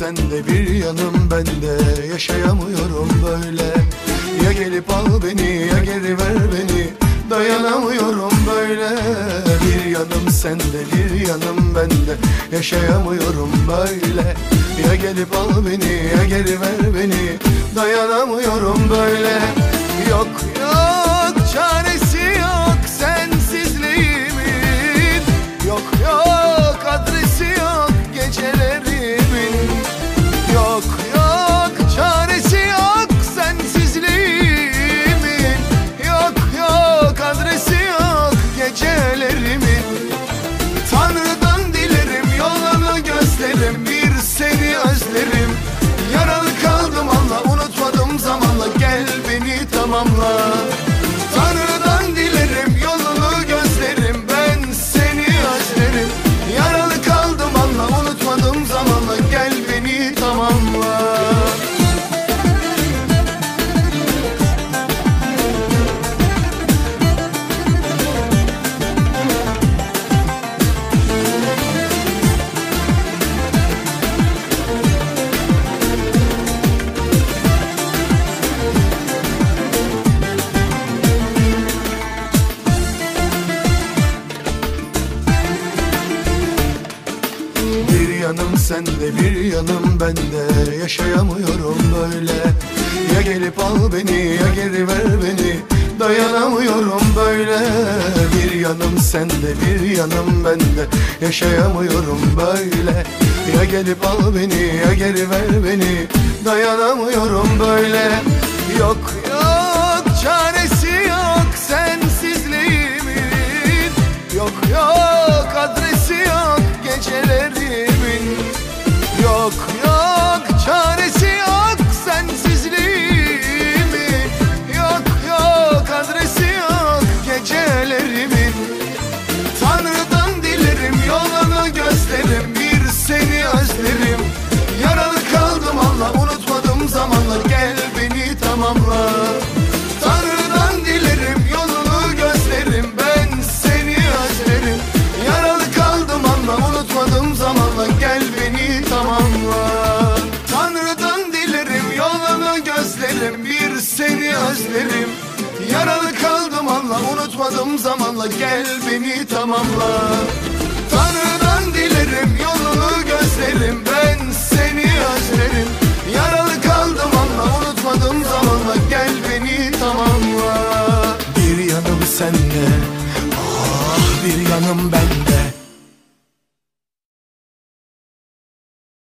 sende, bir yanım bende. Yaşayamıyorum böyle. Ya gelip al beni, ya geri ver beni. Dayanamıyorum böyle. Bir yanım sende, bir yanım bende. Yaşayamıyorum böyle. Ya gelip al beni, ya geri ver beni. Dayanamıyorum böyle. Yok yok, çaresi yok sensizliğimin. Yok yok, adresi yok gecelerimin. Yok yok, çaresi yok sensizliğimin. Yok yok, adresi yok gecelerimin. Tanrı'dan dilerim, yolunu gösteririm, bir seni özlerim. Yaralı kaldım Allah, unutmadım zamanla, gel beni tamamla. Tanrı'dan dilerim, yolunu gösteririm, ben seni özlerim. Yaralı kaldım Allah, unutmadım zamanla, gel beni tamamla. Bir yanım sende, bir yanım bende. Yaşayamıyorum böyle. Ya gelip al beni, ya geri ver beni. Dayanamıyorum böyle. Bir yanım sende, bir yanım bende. Yaşayamıyorum böyle. Ya gelip al beni, ya geri ver beni. Dayanamıyorum böyle. Yok yok, çaresi yok sensizliğimin. Yok yok, adresi yok gecelerimin. Yok yok, çaresi yok sensizliğimin. Yok yok, adresi yok gecelerimin. Tanrı'dan dilerim, yolunu gösteririm, bir seni özlerim. Yaralı kaldım Allah, unutmadım zamanla, gel beni tamamla. Tanrı'dan dilerim, yolunu gösteririm, ben seni özlerim. Yaralı kaldım Allah, unutmadım zamanla, gel beni tamamla. Tanrı'dan dilerim, yolunu gösteririm, bir seni özlerim. Yaralı kaldım Allah, unutmadım zamanla, gel beni tamamla. Tanrı'dan dilerim, yolunu gösteririm, ben seni özlerim. Yaralı kaldım Allah, unutmadım zamanla, gel beni tamamla. Bir yanım sende, ah bir yanım bende.